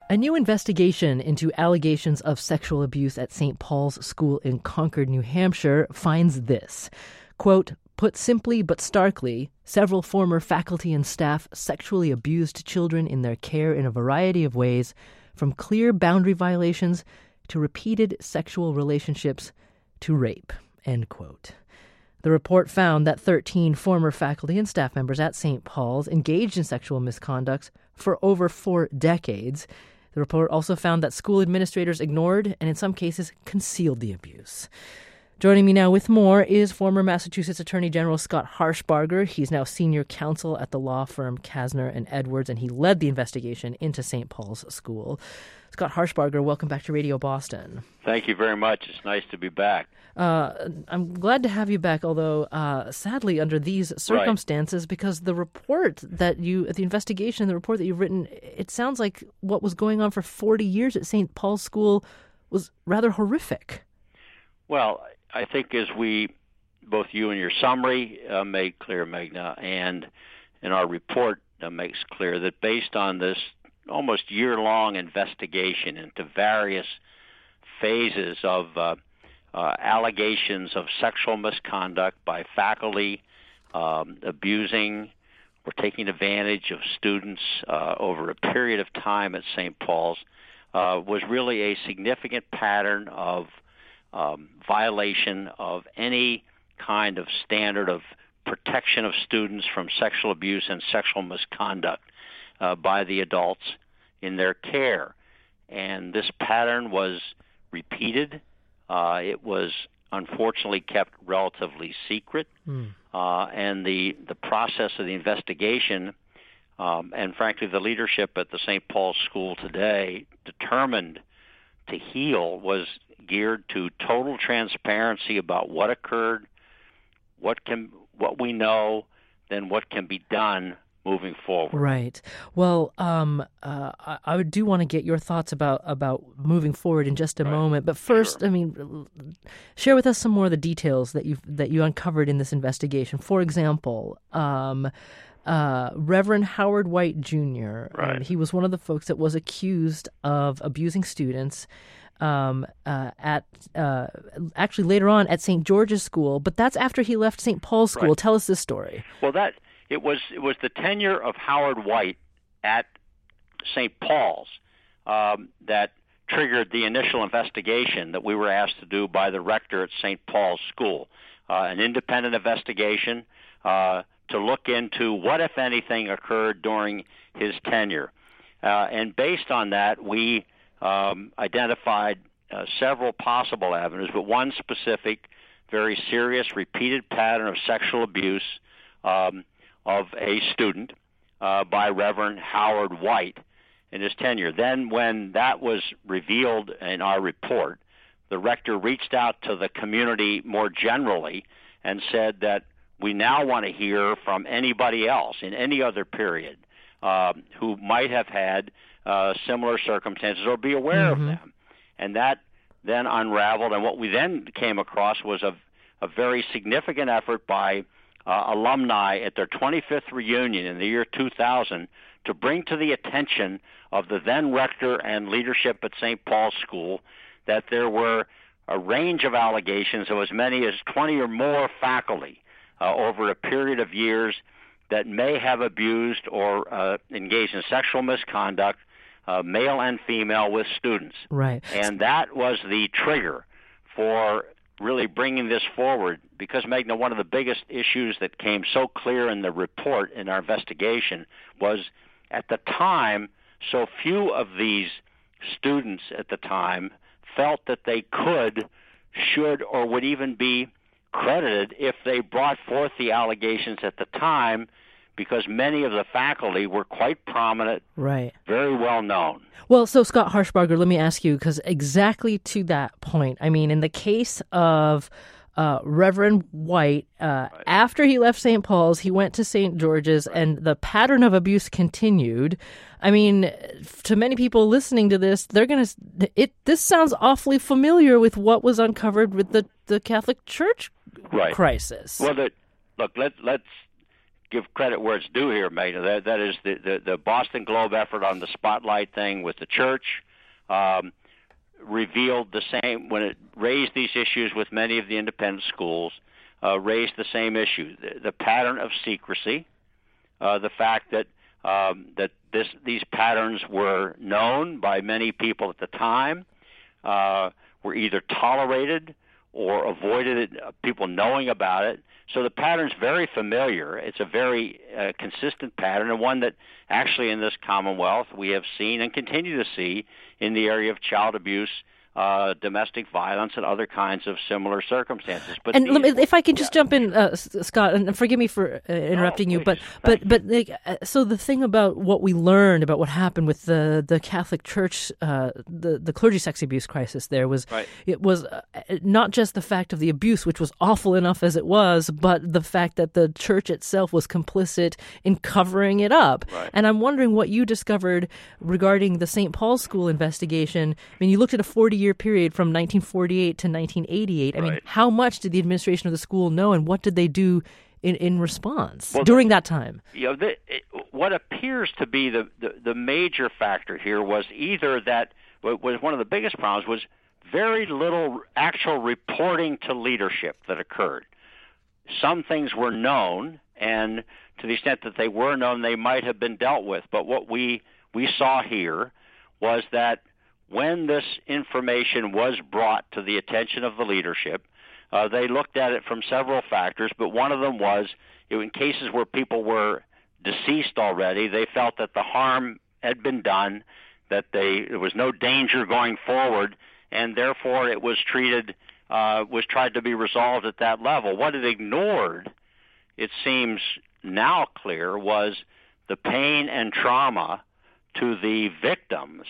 A new investigation into allegations of sexual abuse at St. Paul's School in Concord, New Hampshire finds this, quote, "Put simply but starkly, several former faculty and staff sexually abused children in their care in a variety of ways, from clear boundary violations to repeated sexual relationships to rape," end quote. The report found that 13 former faculty and staff members at St. Paul's engaged in sexual misconduct for over 4 decades. The report also found that school administrators ignored and in some cases concealed the abuse. Joining me now with more is former Massachusetts Attorney General Scott Harshbarger. He's now senior counsel at the law firm Kasner and Edwards, and he led the investigation into St. Paul's School. Scott Harshbarger, welcome back to Radio Boston. Thank you very much. It's nice to be back. I'm glad to have you back, although sadly under these circumstances, because the report the investigation, the report that you've written, it sounds like what was going on for 40 years at St. Paul's School was rather horrific. Well, I think as both you in your summary made clear, Meghna, and in our report makes clear that based on this almost year-long investigation into various phases of allegations of sexual misconduct by faculty, abusing or taking advantage of students over a period of time at St. Paul's, was really a significant pattern of violation of any kind of standard of protection of students from sexual abuse and sexual misconduct by the adults in their care. And this pattern was repeated. It was unfortunately kept relatively secret. And the process of the investigation and frankly the leadership at the St. Paul's School today determined to heal was geared to total transparency about what occurred, what we know, then what can be done moving forward. Right. Well, I do want to get your thoughts about moving forward in just a moment. But first, sure. Share with us some more of the details that you uncovered in this investigation. For example, Reverend Howard White Jr. He was one of the folks that was accused of abusing students actually later on at St. George's School, but that's after he left St. Paul's School. Right. Tell us this story. Well, it was the tenure of Howard White at St. Paul's that triggered the initial investigation that we were asked to do by the rector at St. Paul's School, an independent investigation to look into what, if anything, occurred during his tenure. And based on that, we identified several possible avenues, but one specific, very serious, repeated pattern of sexual abuse of a student by Reverend Howard White in his tenure. Then when that was revealed in our report, the rector reached out to the community more generally and said that we now want to hear from anybody else in any other period who might have had similar circumstances or be aware of them. And that then unraveled, and what we then came across was a very significant effort by alumni at their 25th reunion in the year 2000 to bring to the attention of the then rector and leadership at St. Paul's School that there were a range of allegations of as many as 20 or more faculty over a period of years that may have abused or engaged in sexual misconduct, male and female, with students. Right. And that was the trigger for really bringing this forward because, Meghna, one of the biggest issues that came so clear in the report in our investigation was at the time so few of these students at the time felt that they could, should, or would even be credited if they brought forth the allegations at the time, because many of the faculty were quite prominent, right, very well known. Well, so Scott Harshbarger, let me ask you, because exactly to that point, in the case of Reverend White, after he left St. Paul's, he went to St. George's, and the pattern of abuse continued. To many people listening to this, this sounds awfully familiar with what was uncovered with the Catholic Church crisis. Well, let's give credit where it's due here, Magna. That is the Boston Globe effort on the spotlight thing with the church revealed the same, when it raised these issues with many of the independent schools, raised the same issue, the pattern of secrecy, the fact that these patterns were known by many people at the time, were either tolerated or avoided people knowing about it. So the pattern's very familiar. It's a very consistent pattern, and one that actually in this Commonwealth we have seen and continue to see in the area of child abuse, domestic violence, and other kinds of similar circumstances. But if I can just jump in, Scott, and forgive me for interrupting you, but so the thing about what we learned about what happened with the Catholic Church, the clergy sex abuse crisis there was, right. It was not just the fact of the abuse, which was awful enough as it was, but the fact that the church itself was complicit in covering it up. Right. And I'm wondering what you discovered regarding the St. Paul's School investigation. I mean, you looked at a 40-year period from 1948 to 1988. I mean, how much did the administration of the school know, and what did they do in response during that time? You know, what appears to be the major factor here was either that was one of the biggest problems was very little actual reporting to leadership that occurred. Some things were known, and to the extent that they were known, they might have been dealt with. But what we saw here was that when this information was brought to the attention of the leadership, they looked at it from several factors, but one of them was in cases where people were deceased already, they felt that the harm had been done, that there was no danger going forward, and therefore it was tried to be resolved at that level. What it ignored, it seems now clear, was the pain and trauma to the victims,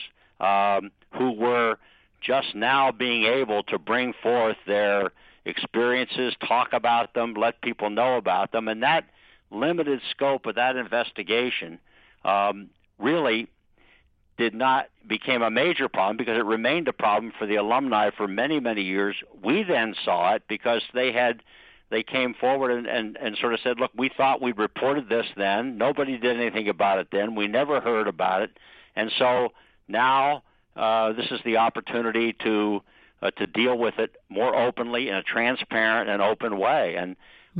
who were just now being able to bring forth their experiences, talk about them, let people know about them. And that limited scope of that investigation really became a major problem because it remained a problem for the alumni for many, many years. We then saw it because they came forward and sort of said, look, we thought we'd reported this then. Nobody did anything about it then. We never heard about it. And so now this is the opportunity to deal with it more openly in a transparent and open way. And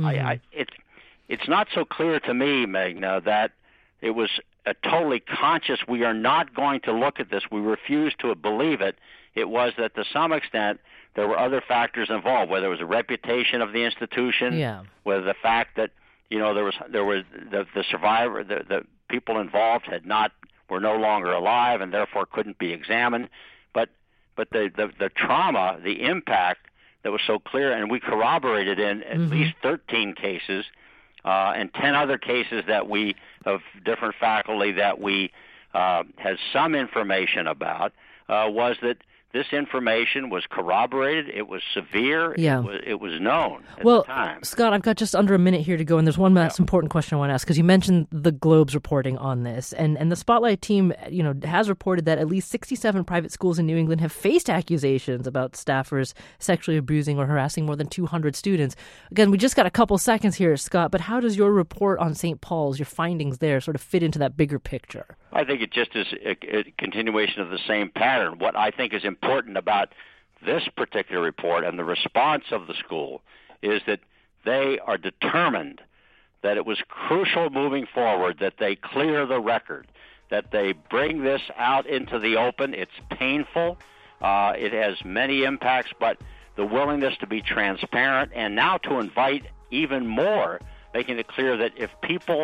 it's not so clear to me, Magna, that it was a totally conscious, we are not going to look at this, we refuse to believe it. It was that to some extent there were other factors involved, whether it was the reputation of the institution, whether the fact that there was the survivor, the people involved were no longer alive and therefore couldn't be examined. But the trauma, the impact that was so clear, and we corroborated in at least 13 cases and 10 other cases of different faculty that we had some information about, was that this information was corroborated. It was severe. It was known at the time. Scott, I've got just under a minute here to go, and there's one last important question I want to ask, because you mentioned the Globe's reporting on this, and the Spotlight team, has reported that at least 67 private schools in New England have faced accusations about staffers sexually abusing or harassing more than 200 students. Again, we just got a couple seconds here, Scott, but how does your report on St. Paul's, your findings there, sort of fit into that bigger picture? I think it just is a continuation of the same pattern. What I think is important about this particular report and the response of the school is that they are determined that it was crucial moving forward that they clear the record, that they bring this out into the open. It's painful. It has many impacts, but the willingness to be transparent and now to invite even more, making it clear that if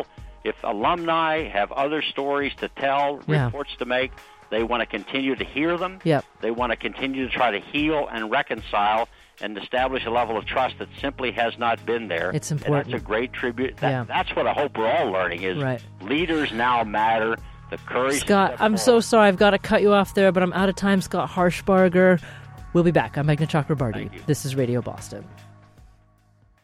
alumni have other stories to tell, reports to make, they want to continue to hear them. They want to continue to try to heal and reconcile and establish a level of trust that simply has not been there. It's important. And that's a great tribute. That's what I hope we're all learning is leaders now matter. The courage. Scott, I'm so sorry. I've got to cut you off there, but I'm out of time. Scott Harshbarger. We'll be back. I'm Magna Chakrabarty. This is Radio Boston.